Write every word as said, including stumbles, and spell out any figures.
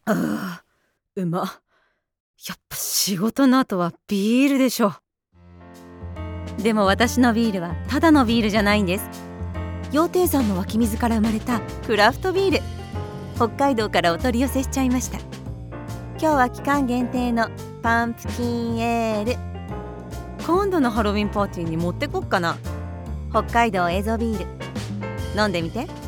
あーうま。やっぱ仕事の後はビールでしょ。でも私のビールはただのビールじゃないんです。羊蹄山の湧き水から生まれたクラフトビール。北海道からお取り寄せしちゃいました。今日は期間限定のパンプキンエール。今度のハロウィンパーティーに持ってこっかな。北海道エゾビール飲んでみて。